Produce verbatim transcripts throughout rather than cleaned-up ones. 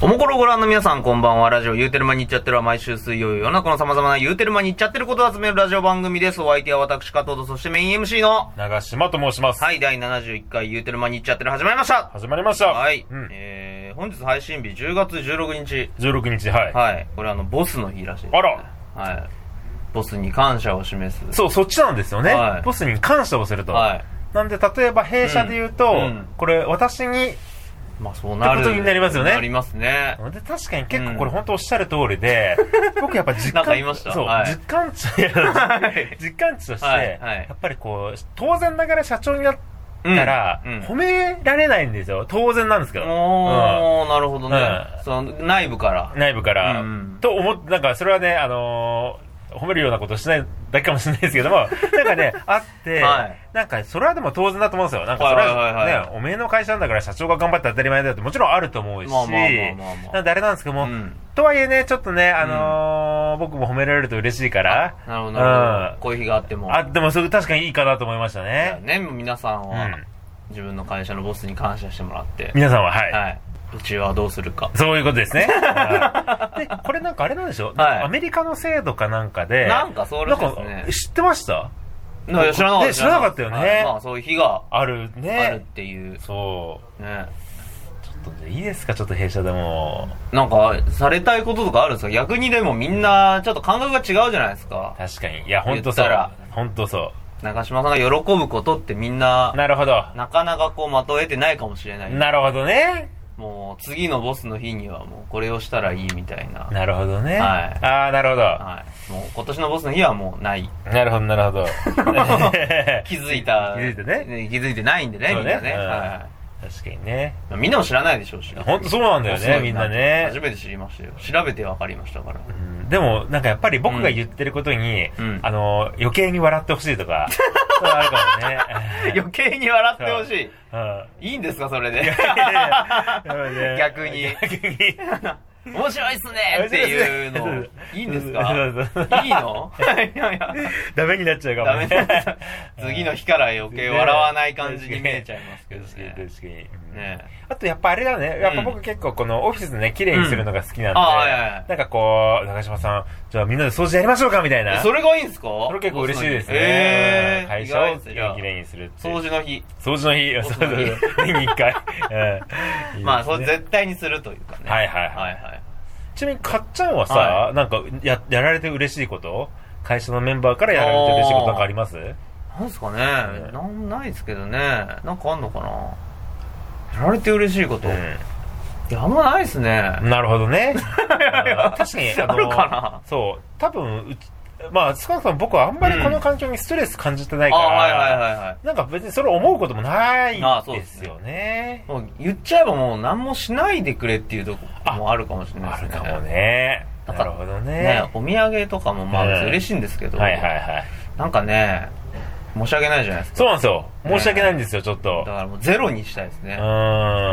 おもころをご覧の皆さんこんばんは。ラジオ言うてる間に言っちゃってるは毎週水曜夜中の様々な言うてる間に言っちゃってることを集めるラジオ番組です。お相手は私加藤と、そしてメイン エムシー の長島と申します。 はい、だいななじゅういっかい言うてる間に言っちゃってる始まりました。 始まりました。 はい、 うん、 えー、本日配信日じゅうがつじゅうろくにち。 じゅうろくにち、はい。 はい。これあのボスの日らしいです、ね。 あら。 はい。ボスに感謝を示す。 そう、そっちなんですよね。 はい、 ボスに感謝をすると。 はい。 なんで例えば弊社で言うと、うんうん、これ私にまあそうなるってことになりますよね。 なりますね。 で確かに結構これ本当おっしゃる通りで、うん、僕やっぱ実感なんか言いました。 そう、はい、実感値実感値として、はいはい、やっぱりこう当然ながら社長になったら、うんうん、褒められないんですよ。当然なんですけど。 おー、うん、なるほどね。うん、その内部から内部から、うん、と思ってなんかそれはねあのー。褒めるようなことしないだけかもしれないですけども、なんかね、あって、はい、なんかそれはでも当然だと思うんですよ。なんかそれはね、はいはいはい、おめえの会社なんだから社長が頑張って当たり前だよってもちろんあると思うし、まあまあまあまあまあ、なんであれなんですけども、うん、とはいえね、ちょっとね、あのーうん、僕も褒められると嬉しいから、 なるほど、なるほど。こういう日があっても。 あっても、それ確かにいいかなと思いましたね。 ね、皆さんは、うん、自分の会社のボスに感謝してもらって。 皆さんは、はい。 はいうちはどうするか。 そういうことですね。で、これなんかあれなんでしょ、はい、アメリカの制度かなんかで。 なんかそうらしいですね。 知ってました？ いや知らなかった。 知らなかったよね。はい、 まあそういう日があるね。 あるっていう。 そう。 ね。 ちょっといいですか、ちょっと弊社でも。 なんか、されたいこととかあるんですか？逆にでもみんな、ちょっと感覚が違うじゃないですか。 確かに。いや、ほんとそう。ほんとそう。 中島さんが喜ぶことってみんな、 なるほど。 なかなかこう的を得てないかもしれない。 なるほどね。 もう次のボスの日にはもうこれをしたらいいみたいな。 なるほどね。 はい。 ああ、なるほど。 はい。もう今年のボスの日はもうない。 なるほど、なるほど。 気づいた。 気づいてね。 気づいてないんでね、みんなね。はい。 確かにね。 みんなも知らないでしょうし。 本当そうなんだよね、みんなね。 初めて知りましたよ。調べて分かりましたから。 うん、でも、なんかやっぱり僕が言ってることに、うん、あの、余計に笑ってほしいとか、そうあるかもね。 余計に笑ってほしい。うん、いいんですか、それで。逆に。逆に。面白いっすねっていうの、いいんですか？いいの？ ダメになっちゃうかもね。 次の日から余計笑わない感じに見えちゃいますけどね。 確かに。ね、あとやっぱあれだね、やっぱ僕結構このオフィスね、綺麗にするのが好きなんで、なんかこう、長島さん、じゃあみんなで掃除やりましょうかみたいな。 それがいいんですか？ それ結構嬉しいですね。 えー、 会社を綺麗にするって。 掃除の日。 掃除の日。掃除の日。年に一回。 まあ、それ絶対にするというかね。 はいはいはい。ちなみにかっちゃんはさ、なんかややられて嬉しいこと、会社のメンバーからやられて嬉しいことなんかあります？ なんですかね、なんないですけどね。なんかあんのかな。やられて嬉しいこと、うん、いやあんまないですね。 なるほどね。確かにあるかな。 そう多分うちまあ少なくとも僕はあんまりこの環境にストレス感じてないから、うん、はいはいはいはい、なんか別にそれ思うこともないですよね。 もう言っちゃえばもう何もしないでくれっていうとこもあるかもしれないですね。 あるかもね。なるほどね。 ね、お土産とかもまあ嬉しいんですけど、うん、はいはいはい。なんかね。申し訳ないじゃないですか。 そうなんですよ。申し訳ないんですよ、ちょっと。 だからもうゼロにしたいですね。うん。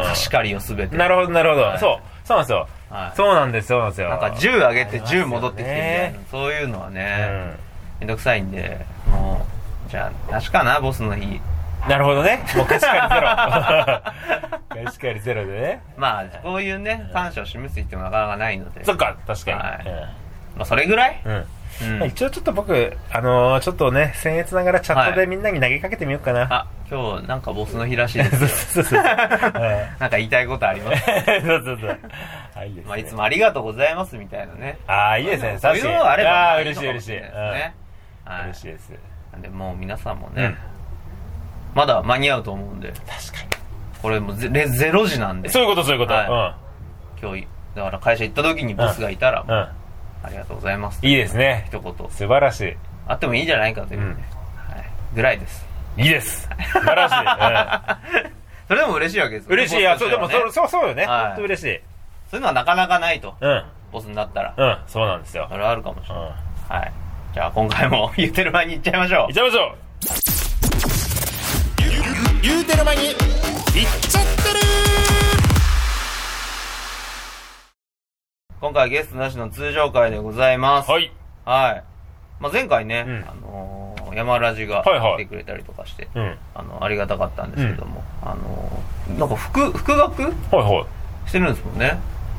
貸し借りをすべて。 なるほど、なるほど。はい、そう。そうなんですよ。はい、そうなんです、そうなんですよ。 なんかじゅう上げてじゅう戻ってきてみたいな。そういうのはね、めんどくさいんで、もう、じゃあ、確かな、ボスの日。 なるほどね。もう貸し借りゼロ。貸し借りゼロでね。 まあ、こういうね、感謝を示す必要もなかなかないので。 そっか、確かに。はい。 まあ、それぐらい？ うん。うんまあ、一応ちょっと僕、あのー、ちょっとね、僭越ながらチャットでみんなに投げかけてみようかな。はい、あ、 今日なんかボスの日らしいですよ。そうそうそう。なんか言いたいことあります。そうそうそう。あ、いいですね。まあ、いつもありがとうございますみたいなね。 ああ、いいですね。 そういうのがあれば。 あ、嬉しい嬉しい。ね、 はい。 嬉しいです。 なんで、もう皆さんもね、うん、まだ間に合うと思うんで。 確かに。 これもう ゼ, ゼロ時なんで。 そういうことそういうこと。 はい、うん、今日、だから会社行った時にボスがいたら、うんうんありがとうございます。 いいですね。 一言。 素晴らしい。 あってもいいんじゃないかという、ねうんはい、ぐらいです。 いいです。素晴らしい。うん、 それでも嬉しいわけです。 嬉しい。いや、そう、でもそ、そう、そうよね。はい、本当嬉しい。 そういうのはなかなかないと。 うん。 ボスになったら。 うん、そうなんですよ。 それはあるかもしれない。うん、はい。じゃあ今回も言ってる前に行っちゃいましょう。 行っちゃいましょう。言うてる前に行っちゃってる今回はゲストなしの通常回でございます。 はい。 はい。まあ、前回ね、うん、あのー、山ラジが来てくれたりとかして、はいはい、あの、ありがたかったんですけども、うん、あのー、なんか副、副学はいはい。 してるんですもんね。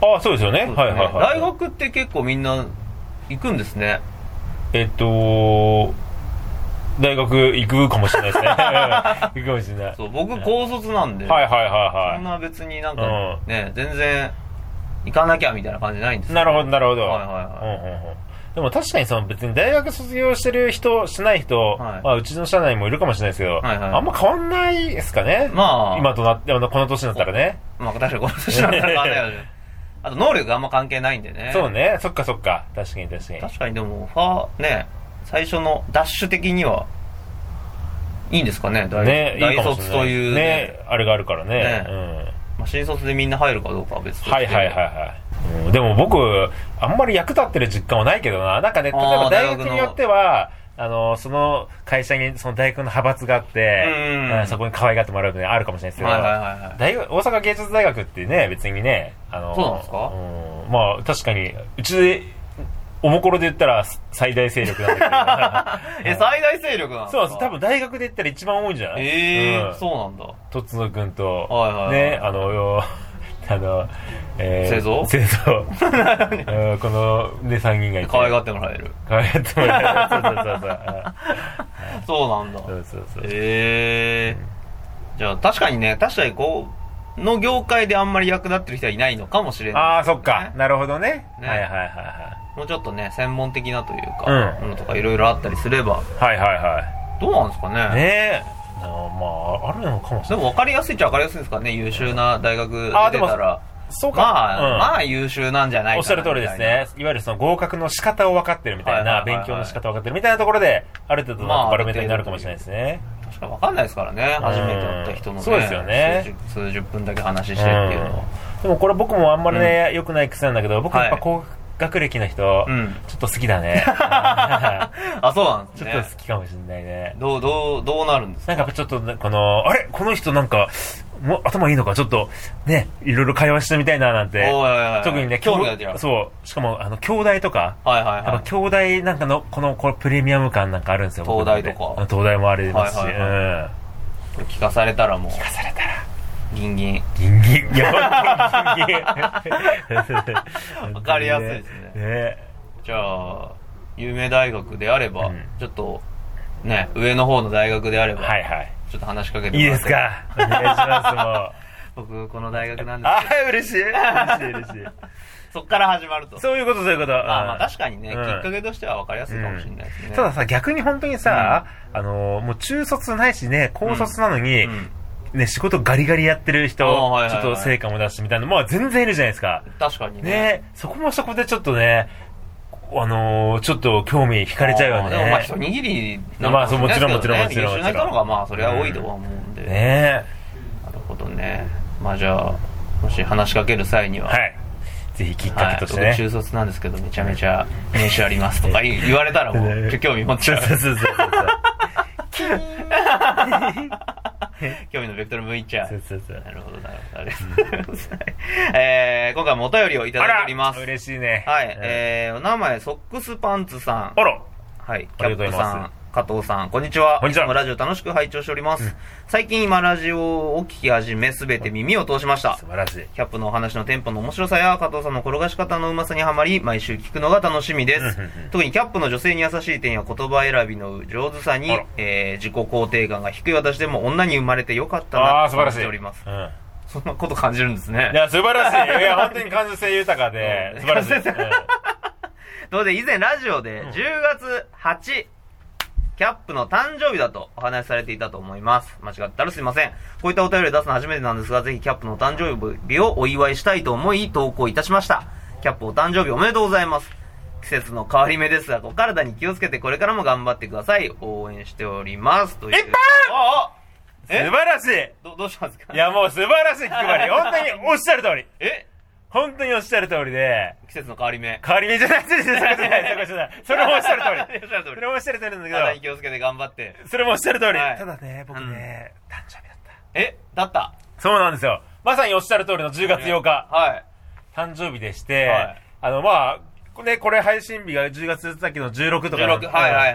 ああ、そうですよね。はいはいはい。 大学って結構みんな行くんですね。 えっと、大学行くかもしれないですね。行くかもしれない。 そう、僕高卒なんで。 はいはいはいはい。 そんな別になんかね、うん、全然行かなきゃみたいな感じないんですよ。 なるほどなるほど。 はいはいはい。うんうんうん、 でも確かにその別に大学卒業してる人、しない人、はい、まあうちの社内もいるかもしれないですけど、はいはい、あんま変わんないですかね。まあ。今となって、この年になったらね。 まあ確かにこの年になったら変わんないよね。あと能力があんま関係ないんでね。 そうね。そっかそっか。確かに確かに。 確かにでも、ファー、ね、最初のダッシュ的には、いいんですかね、大、ね、大卒という、 ね。ね、あれがあるからね。ね、うん。 まあ、新卒でみんな入るかどうかは別として。 はいはいはいはい。うん、でも僕、あんまり役立ってる実感はないけどな。なんかね、例えば大学によっては、あの、その会社にその大学の派閥があって、うんうん、そこに可愛がってもらうのね、あるかもしれないですけど、はいはいはいはい、大学、大阪芸術大学ってね、別にね、あの、 そうなんですか、 うん、まあ確かに、うちで、おもころで言ったら最大勢力なんだけど。え、最大勢力なんですか？ そうです。多分大学で言ったら一番多いんじゃない？ ええーうん、そうなんだ。 とつのくんと、 はいはいはい、 ね、あの、あの、 えー、製造製造。この、ね、さんにんがいて。 可愛がってもらえる。 可愛がってもらえる。そうそうそうそう。そうなんだ。 そうそうそう。 ええー。じゃあ確かにね、確かにこう、の業界であんまり役立ってる人はいないのかもしれない、ね。 ああ、そっか。なるほどね。ね、はいはいはいはい。 もうちょっとね、専門的なというか、ものとかいろいろあったりすれば。 はいはいはい。 どうなんですかね。 ねえ。あまあ、あるのかもしれない。 でも分かりやすいっちゃ分かりやすいですかね、優秀な大学出てたら。 そうか。 まあ、うん、まあ優秀なんじゃないかな。 おっしゃる通りですね。いわゆるその合格の仕方を分かってるみたいな、勉強の仕方を分かってるみたいなところで、ある程度のバロメーターになるかもしれないですね。 確かに分かんないですからね、初めて会った人のね。 そうですよね。 数十分だけ話してっていうのは。 でもこれ僕もあんまりね、良くない癖なんだけど、僕やっぱこう、学歴の人、うん、ちょっと好きだね。 あ、そうなんですね。 ちょっと好きかもしれないね。 どう、どう、どうなるんですか？ なんかちょっと、この、あれこの人なんか、もう頭いいのかちょっと、ね、いろいろ会話してみたいななんて。 おいおいおい、 特にね、 興味が出る。 そう。しかも、あの、兄弟とか。 はいはいはい。 やっぱ兄弟なんかの、この、これプレミアム感なんかあるんですよ。 東大とか。 東大もありますし。はいはいはい、うん。 聞かされたらもう。 聞かされたら。 ギンギン。 ギンギン。いや、ギンギン。わかりやすいですね。 ね。 じゃあ、有名大学であれば、うん、ちょっと、ね、上の方の大学であれば、 はいはい。 ちょっと話しかけてもらって。いいですか。お願いします、もう。 僕、この大学なんですけど。 ああ、嬉しい。嬉しい、嬉しい。 そっから始まると。 そういうこと、そういうこと。 あまあ確かにね、うん、きっかけとしては分かりやすいかもしれないですね。 うん、たださ、逆に本当にさ、うん、あの、もう中卒ないしね、高卒なのに、うんうん、ね、仕事ガリガリやってる人、はいはいはい、ちょっと成果も出してみたいな、まあ全然いるじゃないですか。 確かにね。 ね、そこもそこでちょっとね、あのー、ちょっと興味惹かれちゃうよね。 でもまあ一握りなのかもしれないですけど、ね、まあ、もちろんもちろんもちろん。 優秀な人の方がまあそれは多いとは思うんで。 うん、ねなるほどね。まあじゃあ、もし話しかける際には。 はい。ぜひきっかけとしてね。 はい、僕中卒なんですけどめちゃめちゃ年収ありますとか言われたらもう興味持っちゃう。 そうそうそうそう。 興味のベクトル向いちゃう。 そうそうそう。 なるほどなるほど。ありがとうございます。えー、今回もお便りをいただいております。 嬉しいね。 はい。えー、お名前ソックスパンツさん。 あら。 はい。キャップさん。加藤さん、こんにちは。 こんにちは。 ラジオ楽しく拝聴しております。うん、最近今ラジオを聞き始め、すべて耳を通しました。 素晴らしい。 キャップのお話のテンポの面白さや、加藤さんの転がし方のうまさにはまり、毎週聞くのが楽しみです。特にキャップの女性に優しい点や言葉選びの上手さに、えー、自己肯定感が低い私でも女に生まれてよかったなと感じております。うん、そんなこと感じるんですね。 いや、素晴らしい。いや、本当に感受性豊かで、素晴らしい。うん、 というで、以前ラジオでじゅうがつはちにち、キャップの誕生日だとお話しされていたと思います。間違ったらすいません。こういったお便りを出すのは初めてなんですが、ぜひキャップの誕生日をお祝いしたいと思い投稿いたしました。キャップお誕生日おめでとうございます。季節の変わり目ですが、お体に気をつけてこれからも頑張ってください。応援しております。という。 いっぱいああ素晴らしい。 ど、どうしたんですか？ いや、もう素晴らしい気配り。本当におっしゃる通り。 え本当におっしゃる通りで。 季節の変わり目。 変わり目じゃないですよ。それじゃない。それもおっしゃる通り。 おっしゃる通り。 それもおっしゃる通りなんだけど。 体に気をつけて頑張って。 それもおっしゃる通り。はい、ただね、僕ね、うん、誕生日だった。 えだったそうなんですよ。まさにおっしゃる通りのじゅうがつようか。 はい。 誕生日でして、はい、あの、まあ、ね、これ配信日がじゅうがつさっきのじゅうろくとか。 じゅうろく、はいはいはい。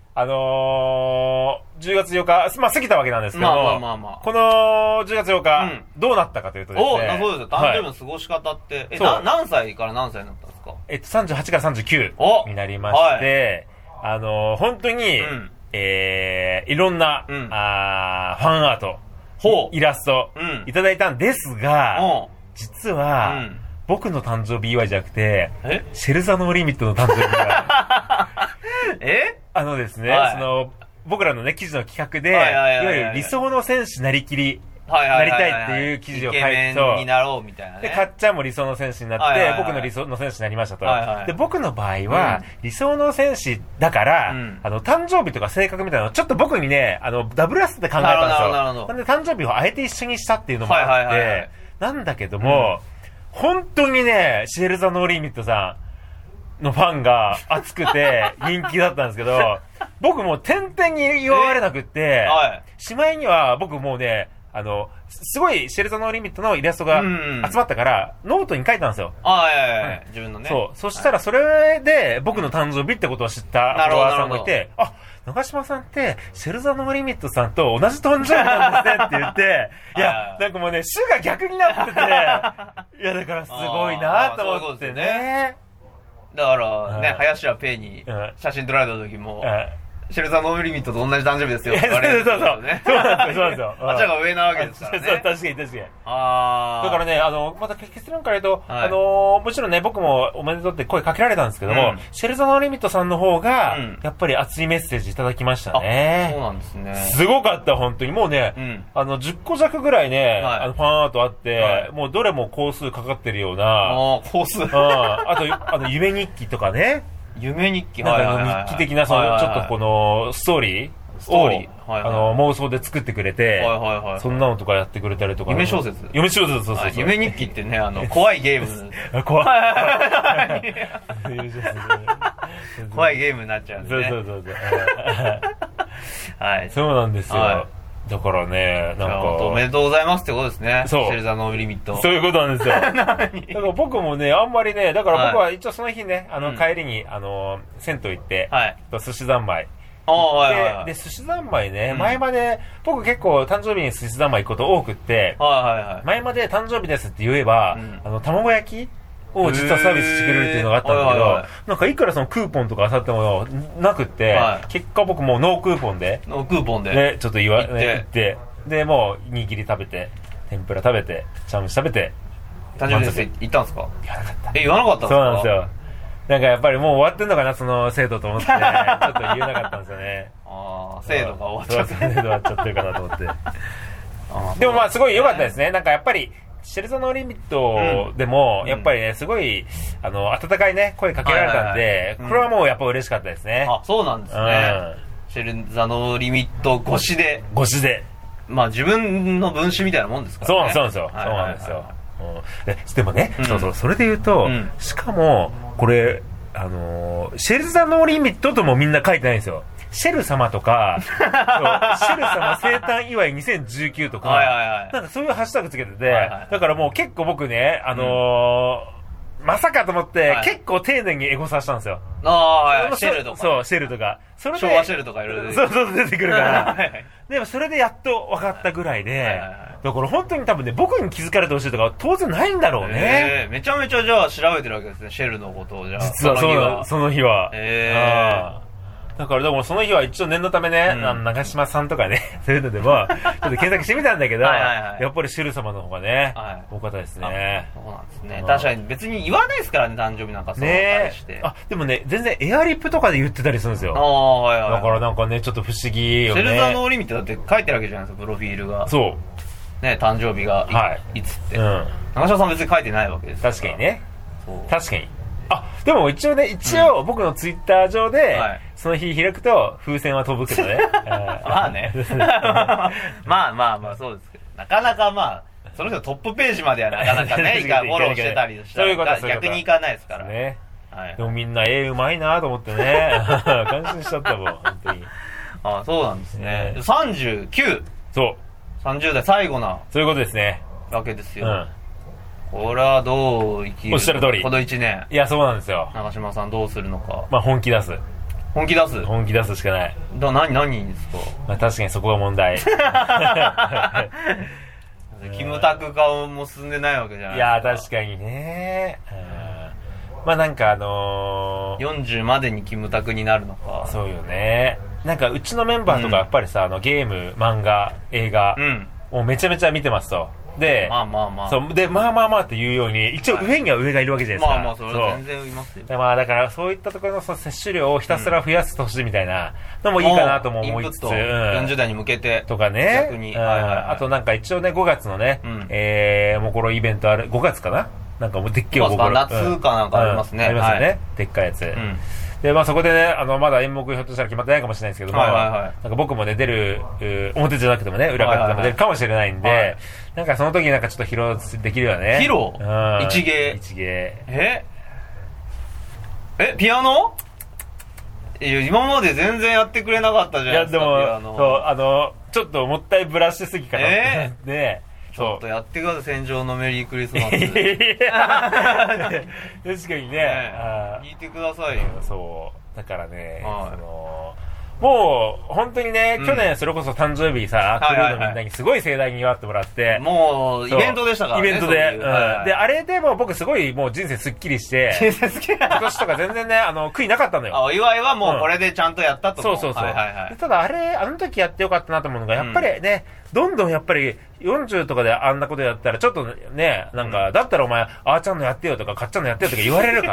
あのー、じゅうがつようか、まあ過ぎたわけなんですけども、まあまあまあまあ、このじゅうがつようか、うん、どうなったかというとですね。 おそうですよ。誕生日の過ごし方って、はい、え、な、何歳から何歳になったんですか？ えっと、さんじゅうはちからさんじゅうきゅうになりまして、はい、あのー、本当に、うん、えー、いろんな、うん、あファンアート、イラスト、うん、いただいたんですが、実は、うん、僕の誕生日祝いじゃなくて、シェルザノーリミットの誕生日が、 えあのですね、はい、その、僕らのね、記事の企画で、いわゆる理想の戦士なりきり、なりたいっていう記事を書いて、 イケメンになろうみたいなね。 で、かっちゃんも理想の戦士になって、僕の理想の戦士になりましたと。はいはい、で、僕の場合は、うん、理想の戦士だから、うん、あの、誕生日とか性格みたいなのをちょっと僕にね、あの、ダブルアスで考えたんですよ。なので、誕生日をあえて一緒にしたっていうのもあって、はいはいはい、なんだけども、うん、本当にね、シェルザノーリミットさんのファンが熱くて人気だったんですけど、僕もう点々に祝われなくって、はい、しまいには僕もうね、あの、すごいシェルザノーリミットのイラストが集まったから、うんうん、ノートに書いたんですよ。 ああ、いやいやいや、自分のね。 そう。そしたらそれで僕の誕生日ってことを知ったフォロワーさんもいて、あ、長嶋さんってシェルザノーリミットさんと同じ誕生日なんですねって言って、いや、なんかもうね、種が逆になってて、いや、だからすごいなと思ってね。 だからね、林家ペイに写真撮られた時も、シェルザノーリミットと同じ誕生日ですよって言われるんですよね。 そうなんですよ、そうなんですよ。 あっちが上なわけですからね。 そう、確かに確かに。 あだからね、あの、また結論から言うと、あの、もちろんね、僕もおめでとうって声かけられたんですけども、シェルザノーリミットさんの方が、やっぱり熱いメッセージいただきましたね。 そうなんですね。 すごかった、本当に。もうね、あの、じゅっこ弱ぐらいね、あのファンアートあって、もうどれも工数かかってるような。ああ、工数。 あと、あの、夢日記とかね。 夢日記、 なんか日記的な、その、ちょっとこの、ストーリーストーリーあの、妄想で作ってくれて、そんなのとかやってくれたりとか。 夢小説夢小説、そうそう。 夢日記ってね、あの、怖いゲーム。 怖い。 怖いゲームになっちゃうんでね。 そうそうそう。 はい。 そうなんですよ。だからね、なんか。 おめでとうございますってことですね。そう。シェルザノーリミット。 そういうことなんですよ。だから僕もね、あんまりね、だから僕は一応その日ね、あの、帰りに、あの、銭湯行って、はい。寿司三昧。で、寿司三昧ね、前まで、僕結構誕生日に寿司三昧行くこと多くって、前まで誕生日ですって言えば、あの、卵焼きを実はサービスしてくれるっていうのがあったんだけど、なんかいくらそのクーポンとかあさってもなくって、結果僕もうノークーポンで、 ノークーポンで、 ね、ちょっと言わ、ね、行って、で、もう握り食べて、天ぷら食べて、茶碗蒸し食べて、 誕生日です行ったんですか？ 言わなかった。 え、言わなかったんですか？ そうなんですよ。なんかやっぱりもう終わってんのかな、その制度と思って、ちょっと言えなかったんですよね。 ああ、制度が終わっちゃって。 制度終わっちゃってるかなと思って。でもまあすごい良かったですね。なんかやっぱり、シェルザノーリミットでも、やっぱりね、すごい、あの、温かいね、声かけられたんで、これはもうやっぱ嬉しかったですね。 あ、そうなんですね。シェルザノーリミット越しで。 越しで。 まあ自分の分子みたいなもんですからね。 そうなんですよ。そうなんですよ。でもね、そうそう、それで言うと、しかも、これ、あの、シェルザノーリミットともみんな書いてないんですよ。シェル様とか、シェル様生誕祝いにせんじゅうきゅうとか、はいはいはい、なんかそういうハッシュタグつけてて、はいはいはい、だからもう結構僕ね、あのーうん、まさかと思って、はい、結構丁寧にエゴサしたんですよ。 ああ、はいはい、シェルとか。 そう、シェルとか。 それで昭和シェルとかいろいろそうそう出てくるから。でもそれでやっと分かったぐらいで、はいはいはい、だから本当に多分ね、僕に気づかれてほしいとか当然ないんだろうね。 えー、めちゃめちゃじゃあ調べてるわけですね、シェルのことをじゃあ。 実はその日は。その日は。 えーだからでもその日は一応念のためね、うん、あの長嶋さんとかね、そういうのでも、ちょっと検索してみたんだけど、はいはいはい、やっぱりシェル様の方がね、はい、多かったですね。 そうなんですね。確かに別に言わないですからね、誕生日なんかそうねして。 あ、でもね、全然エアリップとかで言ってたりするんですよ。 ああ、はいはい。 だからなんかね、ちょっと不思議よね。 シェルザノーリミットだって書いてるわけじゃないですか、プロフィールが。 そう。 ね、誕生日がい、はい、いつって。うん。長嶋さん別に書いてないわけですから。 確かにね。そう。確かに。あ、でも一応ね、一応僕のツイッター上で、うんはい、その日開くと風船は飛ぶけどね。 まあね。まあまあまあそうですけど。なかなかまあ、その人トップページまではなかなかね、フォローしてたりしたら逆にいかないですから。ね。はい、 でもみんな絵うまいなと思ってね。感心しちゃったもん、本当に。 あ、そうなんですね。ねさんじゅうきゅう。 そう。 さんじゅう代最後な。 そういうことですね。 わけですよ。うんこれはどう生きるおっしゃる通り。 このいちねん。 いや、そうなんですよ。 長嶋さんどうするのか。 まあ本気出す。 本気出す本気出すしかない。 だ何何ですか。 まあ確かにそこが問題。 キムタク化も進んでないわけじゃないですか。 いや確かにね、うん、まあなんかあのー、 よんじゅうまでにキムタクになるのか。 そうよね。なんかうちのメンバーとかやっぱりさ、うん、あのゲーム漫画映画、うん、もうめちゃめちゃ見てますと。で、 まあまあまあ。 そう、で、まあまあまあっていうように、一応上には上がいるわけじゃないですか。 まあまあ、それは全然いますよ。 まあだから、そういったところの摂取量をひたすら増やす年みたいなのもいいかなとも思いつつ。うん、 よんじゅう代に向けて。 とかね。 逆に。 うん、はいはいはい、あとなんか一応ね、ごがつのね、うん、えー、もうこのイベントある、ごがつかななんかもうでっけえおもころ。夏かなんかありますね。 うん、ありますよね。はい、でっかいやつ。うんで、まあそこでね、あの、まだ演目ひょっとしたら決まってないかもしれないですけども、はいはいはい、なんか僕もね、出る、表じゃなくてもね、裏方でも出るかもしれないんで、はいはいはい、なんかその時になんかちょっと披露できるよね。 披露、うん、一芸。 一芸。 ええ、ピアノいや、今まで全然やってくれなかったじゃないですか。いや、 でも、そう、あの、ちょっともったいぶらしすぎかなって。えー、で、 ちょっとやってください、戦場のメリークリスマス。 確かにね。ね聞いてくださいよ。 そう。だからね、はい、そのもう、本当にね、うん、去年それこそ誕生日さ、クルーのみんなにすごい盛大に祝ってもらって。 もう、イベントでしたからね。 イベントで。うんはいはい、で、あれでも僕すごいもう人生スッキリして、 人生スッキリ今年とか全然ね、あの、悔いなかったのよ。 あ、お祝いはもうこれでちゃんとやったと、 うん。そうそうそう。はいはいはい、ただあれ、あの時やってよかったなと思うのが、やっぱりね、うん、どんどんやっぱりよんじゅうとかであんなことやったら、ちょっとね、なんか、うん、だったらお前、あーちゃんのやってよとか、かっちゃんのやってよとか言われるから、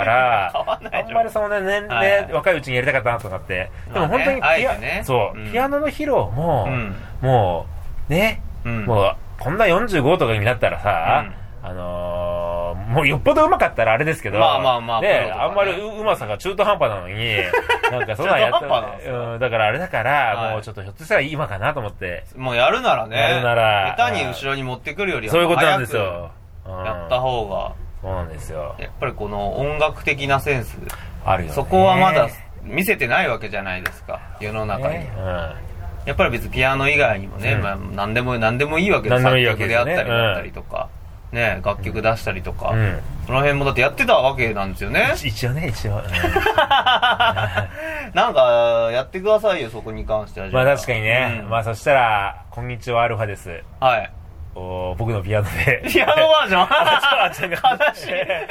あんまりそのね、年齢、はいはい、若いうちにやりたかったなとかって。でも本当にピア、ね、そう、うん、ピアノの披露も、うん、もう、ね、うん、もう、こんなよんじゅうごとかになったらさ、うん、あのー、もうよっぽど上手かったらあれですけど、 まあまあまあ、 ね、ねあんまりうまさが中途半端なのに、なんかそんなんやったら、うん、だからあれだから、はい、もうちょっとひょっとしたら今かなと思って。 もうやるならね、 やるなら、 下手に後ろに持ってくるよりは、 そういうことなんですよ。 やった方が、 そうなんですよ。 やっぱりこの音楽的なセンス、 あるよね。 そこはまだ見せてないわけじゃないですか、世の中に。ねうん、やっぱり別にピアノ以外にもね、うんまあ、何でも何でもいいわけです。作曲であったりだったりとか、うんね、楽曲出したりとか、うん、その辺もだってやってたわけなんですよね。 一応ね、一応。うん、 なんか、やってくださいよ、そこに関しては。 まあ確かにね。うん、まあそしたら、こんにちはアルファです。 はい。 お僕のピアノで。 ピアノバージョンあちゃんが。 悲しい。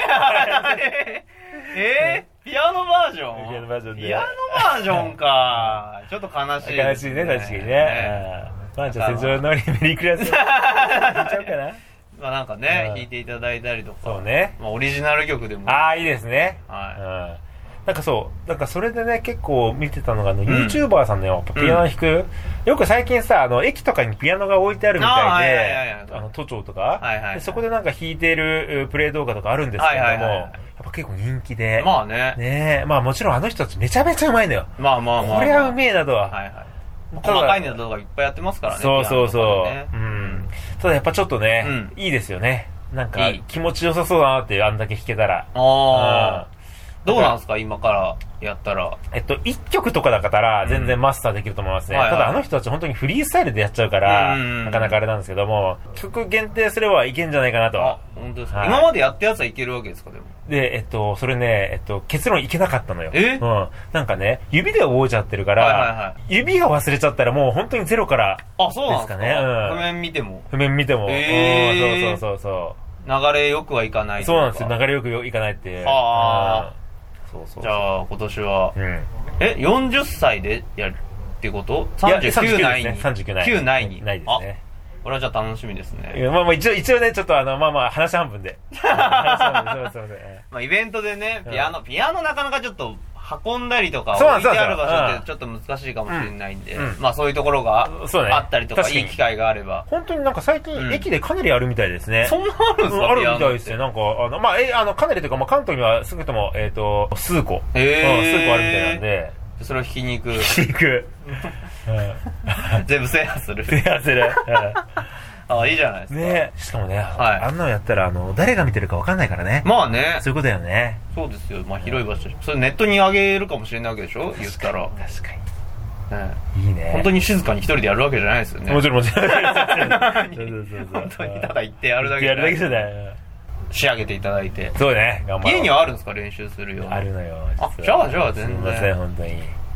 えー、ピアノバージョンピアノバージョンで。 ピアノバージョンか。ちょっと悲しい、 ね。悲しいね、確かにね。ねまあじゃあ、戦場のりメリークリスマス。弾いちゃうかな。 まあなんかね、弾いていただいたりとか。 そうね。 まあオリジナル曲でも。 ああ、いいですね。 はい。 うんなんかそう、なんかそれでね、結構見てたのが、あの、うん、YouTuber さんのよ、ピアノ弾く、うん、よく最近さ、あの、駅とかにピアノが置いてあるみたいで、あの、都庁とか、はいはいはい、そこでなんか弾いているプレイ動画とかあるんですけれども、はいはいはい、やっぱ結構人気で、 まあね。 ねまあもちろんあの人たちめちゃめちゃうまいのよ。 まあまあまあ、まあ。 これはうめえなとは。 はいはい。細かいの動画いっぱいやってますからね。 そうそうそう。ね、うん。ただやっぱちょっとね、うん、いいですよね。なんか気持ちよさそうだなってあんだけ弾けたら。 ああ。どうなんですか今からやったら。 えっと、一曲とかだったら全然マスターできると思いますね。うんはいはい、ただあの人たち本当にフリースタイルでやっちゃうから、なかなかあれなんですけども、曲限定すればいけんじゃないかなと。 あ、本当ですか、はい、今までやったやつはいけるわけですかでも。 で、えっと、それね、えっと、結論いけなかったのよ。 えうん。なんかね、指で覚えちゃってるから、はいはいはい、指が忘れちゃったらもう本当にゼロからですかね。 あ、そうなんですかね。うん。譜面見ても。 譜面見ても。 えー、 うん、そうそうそうそう。 流れよくはいかないとか。 そうなんですよ。流れよくいかないっていう。 ああ。そうそうそうじゃあ今年は、うん、えよんじゅっさいでやるってことさんじゅうきゅう内にさんじゅうきゅう内きゅう内にないですね。 これはじゃあ楽しみですね。 いやまあまあ一応一応ねちょっとあのまあまあ話半分で話半分でそうそうそうまあイベントでねピアノ、うん、ピアノなかなかちょっと運んだりとか置いてある場所ってちょっと難しいかもしれないんで、うん、まあそういうところがあったりとか、ね、いい機会があれば本当になんか最近、うん、駅でかなりあるみたいですね。 そんなあるんですか、うん、 あるみたいですね。なんかあのまあえあのかなりというかまあ関東には少なくともえっ、ー、と数個、 えーうん、数個あるみたいなんでそれを引きに行く引きに行く全部制覇する制覇するああいいじゃないですかね。しかもね、 はい、 あんなのやったらあの誰が見てるか分かんないからね。 まあねそういうことだよね。 そうですよ。まあ広い場所、うん、それネットに上げるかもしれないわけでしょ言ったら。 確かに、 ね、 いいね。 本当に静かに一人でやるわけじゃないですよね。 もちろんもちろん本当にただ行ってやるだけじゃない。 やるだけじゃない仕上げていただいて。 そうね。 頑張ろう。家にはあるんですか練習するような。 あるのよ。 あじゃあじゃあ全然。 すみません本当に。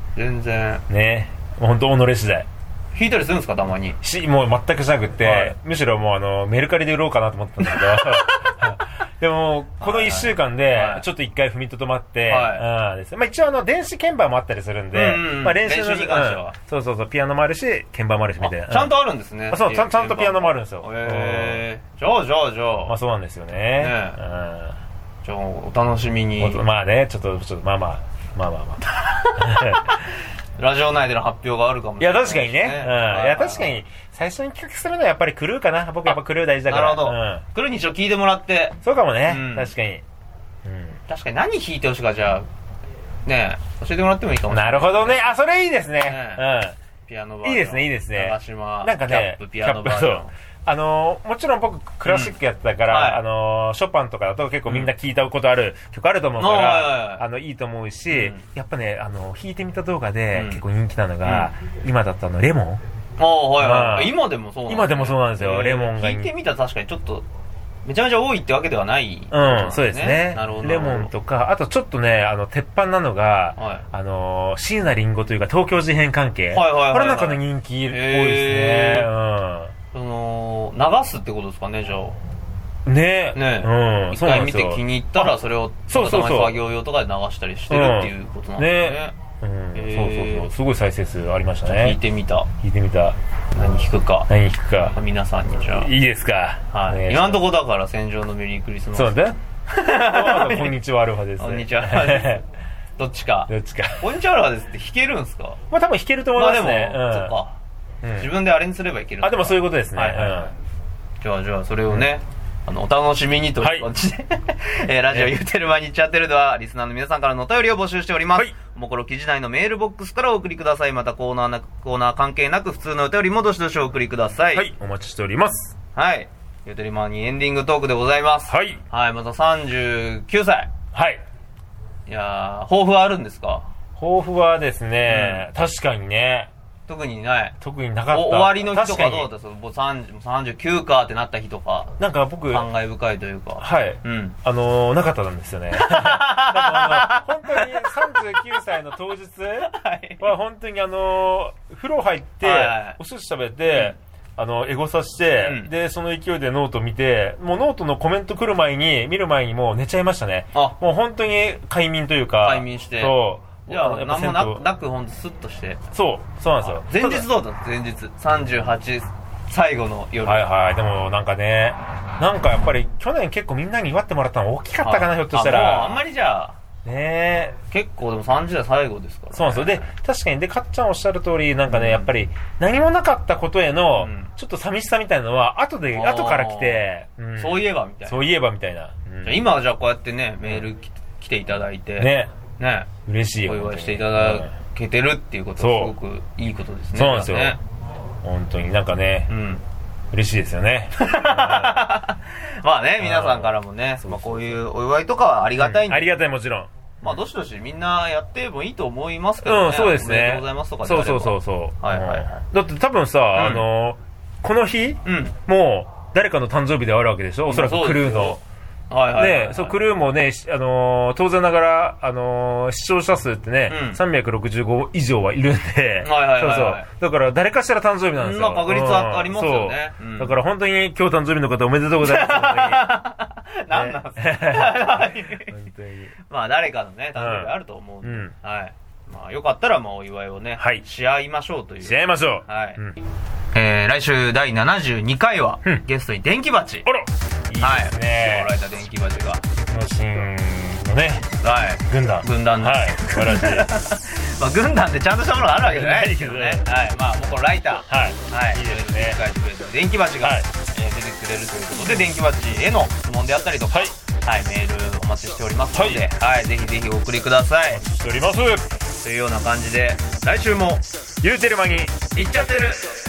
全然ね、本当己次第。 引いたりするんですか、たまに。 し、もう全くしなくって、はい、むしろもうあのメルカリで売ろうかなと思ったんだけどでもこのいっしゅうかんでちょっと一回踏みとどまって、はい、うんですね、まあ、一応あの電子鍵盤もあったりするんで、うんうん、まあ、練習のに関しては、うん、 そうそうそう、ピアノもあるし鍵盤もあるしみたいな、 ちゃんとあるんですね。 あ、そう、ちゃん、ちゃんとピアノもあるんですよ。 へえ、じゃあじゃあじゃあ、 まあそうなんですよね。ね、うん、 じゃあお楽しみに。 まあね、ちょっとちょっとまあまあまあまあまあラジオ内での発表があるかもしれない、ね。 いや、確かにね。うん。いや、確かに、最初に企画するのはやっぱりクルーかな。僕やっぱクルー大事だから。 なるほど。うん、クルーに一応聞いてもらって。 そうかもね。うん、確かに。うん。 確かに何弾いてほしいか、じゃあ、ねえ、教えてもらってもいいかもしれない。 なるほどね。あ、それいいですね。ね、うん。 ピアノバージョン。 いいですね、いいですね。 長島、 なんかね、 キャップ、ピアノバージョン。 あのー、もちろん僕クラシックやってたから、うん、はい、あのー、ショパンとかだと結構みんな聞いたことある曲あると思うから、うん、あのいいと思うし、うん、やっぱね、あの弾いてみた動画で結構人気なのが、うん、今だったのレモン。 ああ、はいはい、うん、今でもそうなんです、ね、 今でもそうなんですよ、レモンが弾いてみたら確かにちょっとめちゃめちゃ多いってわけではない、ね、 うん、そうですね。なるほど。レモンとか、あとちょっとね、あの鉄板なのが、はい、あの椎名林檎というか東京事変関係、はいはいはいはい、これなんかの人気多いですね。うん。 その流すってことですかね、じゃあ。 ねね、うん、一回見て気に入ったらそれをたまたま作業用とかで流したりしてるっていうことなんですね。 うん、ね、うん、そうそうそう、すごい再生数ありましたね。 弾いてみた。 弾いてみた。 何弾くか。 何弾くか。 皆さんにじゃあ。 いいですか。 はい。今のところだから戦場のメリークリスマス。 そうだね。あとこんにちはアルファです。 こんにちはアルファです。どっちか。 どっちか。 こんにちはアルファですって弾けるんですか。 まあ多分弾けると思いますね。 まあでも、うん、そっか。うん、自分でアレンジすればいける。 あ、でもそういうことですね。はいはいはい、うん、 じゃあじゃあそれをね、うん、あのお楽しみにという感じで、はい、えー、ラジオ言うてる間に言っちゃってるではリスナーの皆さんからのお便りを募集しております。はい、おもころ記事内のメールボックスからお送りください。またコーナーなコーナー関係なく普通のお便りもどしどしお送りください。 はい、お待ちしております。 はい、言うてる間にエンディングトークでございます。 はいはい、またさんじゅうきゅうさい。 はい。 いやー、抱負はあるんですか。 抱負はですね、うん、確かにね、 特にない。 特になかった。 終わりの日とかどうだったんですか。もうさんじゅうきゅうかってなった日とか。 なんか僕、 感慨深いというか。 はい。うん。あのー、なかったんですよね。なんかあの、本当にさんじゅうきゅうさいの当日は本当にあのー、風呂入って、はいはい、お寿司食べて、うん、あの、エゴサして、うん、で、その勢いでノート見て、もうノートのコメント来る前に、見る前にもう寝ちゃいましたね。あ、もう本当に快眠というか。 快眠して。 そう。 じゃあ、何もなく、なくほんとスッとして。 そう、そうなんですよ。前日どうだった前日。さんじゅうはち、最後の夜。 はいはい。でもなんかね、なんかやっぱり去年結構みんなに祝ってもらったの大きかったかな、ひょっとしたら。 あ、もうあんまりじゃあ。 ねえ。 結構でもさんじゅうだい最後ですから、ね。 そうなんですよ。で、確かに、で、かっちゃんおっしゃる通り、なんかね、うん、やっぱり何もなかったことへの、うん、ちょっと寂しさみたいなのは、後で、後から来て、 うん、そういえばみたいな。 そういえばみたいな。 うん、じゃ今はじゃあこうやってね、メールき、来ていただいて。 ね。 ね、 嬉しいよ。 お祝いしていただけてるっていうことはすごくいいことですね。 そうなんですよ。ね、本当になんかね、うん、嬉しいですよね。 まあね、皆さんからもね、まあ、こういうお祝いとかはありがたいんで、 うん、ありがたい、もちろん。 まあどしどしみんなやってもいいと思いますけどね。 うん、そうですね。 おめでとうございますとかそうそうそうそう。 はいはいはい。 だって多分さ、うん、あのこの日、うん、もう誰かの誕生日であるわけでしょ。おそらくクルーの。はいはいはいはい、ね、そう、クルーもね、あのー、当然ながら、あのー、視聴者数ってね、うん、さんびゃくろくじゅうご以上はいるんで、はいはいはいはい、そうそう。だから誰かしら誕生日なんですよ。 まあ確率はありますよね。 そう、うん。だから本当に今日誕生日の方おめでとうございます。 何なんですか。本当に。まあ誰かのね、誕生日あると思うんで、うん、はい。まあよかったら、まあお祝いをね、はい、し合いましょうという。 し合いましょう。 はい。うん、えー、来週だいななじゅうにかいは、うん、ゲストに電気鉢。 あらいいですね。はい。来てもらえた電気鉢が。 のシーンのね、 はい。 軍団。 軍団はい。素晴らしい。 まあ軍団ってちゃんとしたものがあるわけじゃないですけどね。はい。まあもうこのライター。 はい。 はい。 いいですね。 書いてくれた電気鉢が、はい、えー、出てくれるということで、電気鉢への質問であったりとか、はい。はい、メールお待ちしておりますので、はい。はい、ぜひぜひお送りください。 お待ちしております。 というような感じで、来週も、 言うてる間に、 行っちゃってる。